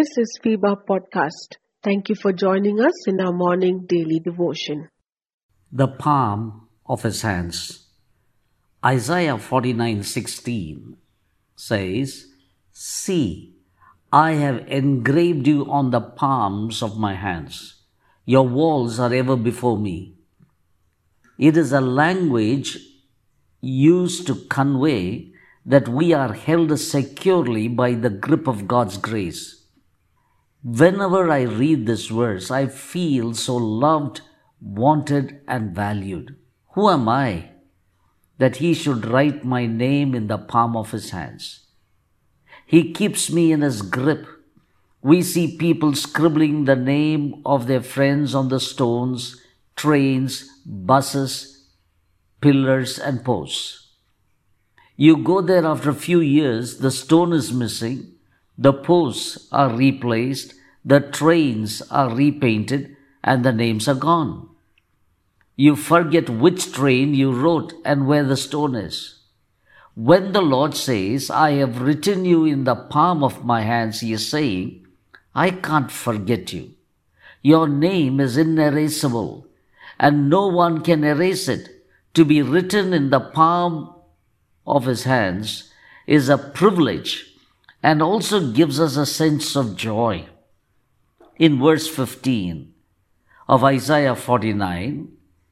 This is FIBA Podcast. Thank you for joining us in our morning daily devotion. The palm of his hands. Isaiah 49:16 says, "See, I have engraved you on the palms of my hands. Your walls are ever before me." It is a language used to convey that we are held securely by the grip of God's grace. Whenever I read this verse, I feel so loved, wanted, and valued. Who am I that He should write my name in the palm of His hands? He keeps me in His grip. We see people scribbling the name of their friends on the stones, trains, buses, pillars, and posts. You go there after a few years, the stone is missing, the posts are replaced, the trains are repainted, and the names are gone. You forget which train you wrote and where the stone is. When the Lord says, "I have written you in the palm of my hands," He is saying, "I can't forget you. Your name is inerasable, and no one can erase it." To be written in the palm of His hands is a privilege and also gives us a sense of joy. In verse 15 of Isaiah 49,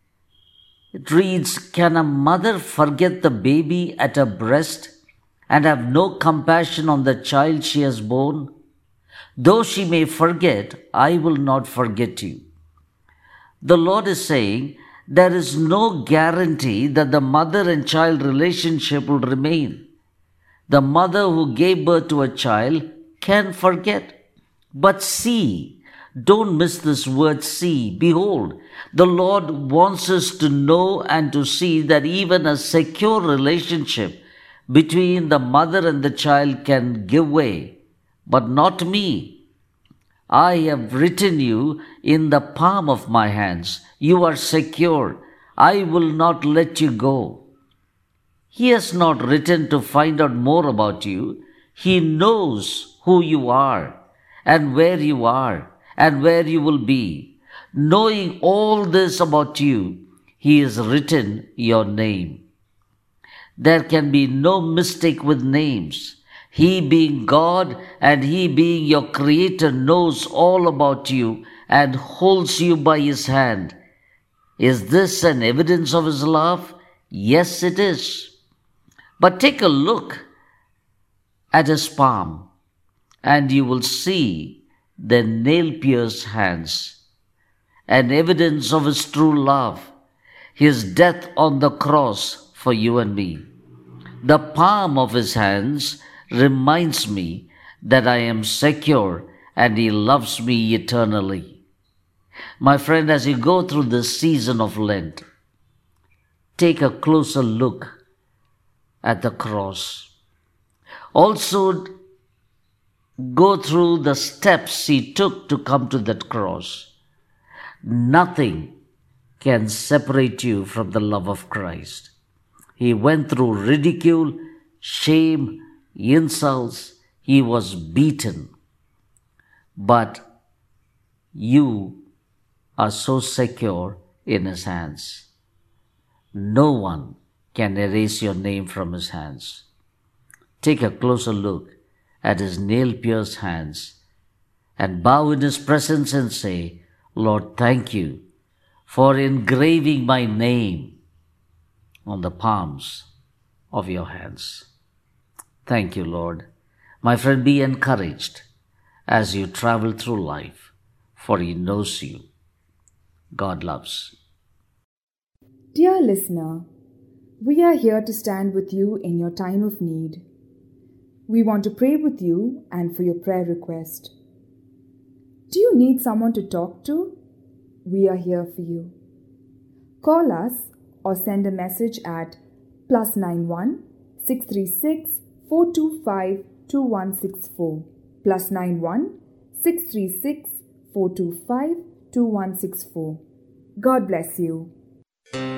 it reads, "Can a mother forget the baby at her breast and have no compassion on the child she has borne? Though she may forget, I will not forget you." The Lord is saying there is no guarantee that the mother and child relationship will remain. The mother who gave birth to a child can forget. But see, don't miss this word see. Behold, the Lord wants us to know and to see that even a secure relationship between the mother and the child can give way. But not me. I have written you in the palm of my hands. You are secure. I will not let you go. He has not written to find out more about you. He knows who you are and where you are and where you will be. Knowing all this about you, He has written your name. There can be no mistake with names. He being God and He being your Creator knows all about you and holds you by His hand. Is this an evidence of His love? Yes, it is. But take a look at His palm and you will see the nail-pierced hands, an evidence of His true love, His death on the cross for you and me. The palm of His hands reminds me that I am secure and He loves me eternally. My friend, as you go through this season of Lent, take a closer look at the cross. Also, go through the steps He took to come to that cross. Nothing can separate you from the love of Christ. He went through ridicule, shame, insults. He was beaten. But you are so secure in His hands. No one can erase your name from His hands. Take a closer look at His nail-pierced hands and bow in His presence and say, "Lord, thank you for engraving my name on the palms of your hands." Thank you, Lord. My friend, be encouraged as you travel through life, for He knows you. God loves. Dear listener, we are here to stand with you in your time of need. We want to pray with you and for your prayer request. Do you need someone to talk to? We are here for you. Call us or send a message at +91 636 425 2164 +91 636 425 2164. God bless you.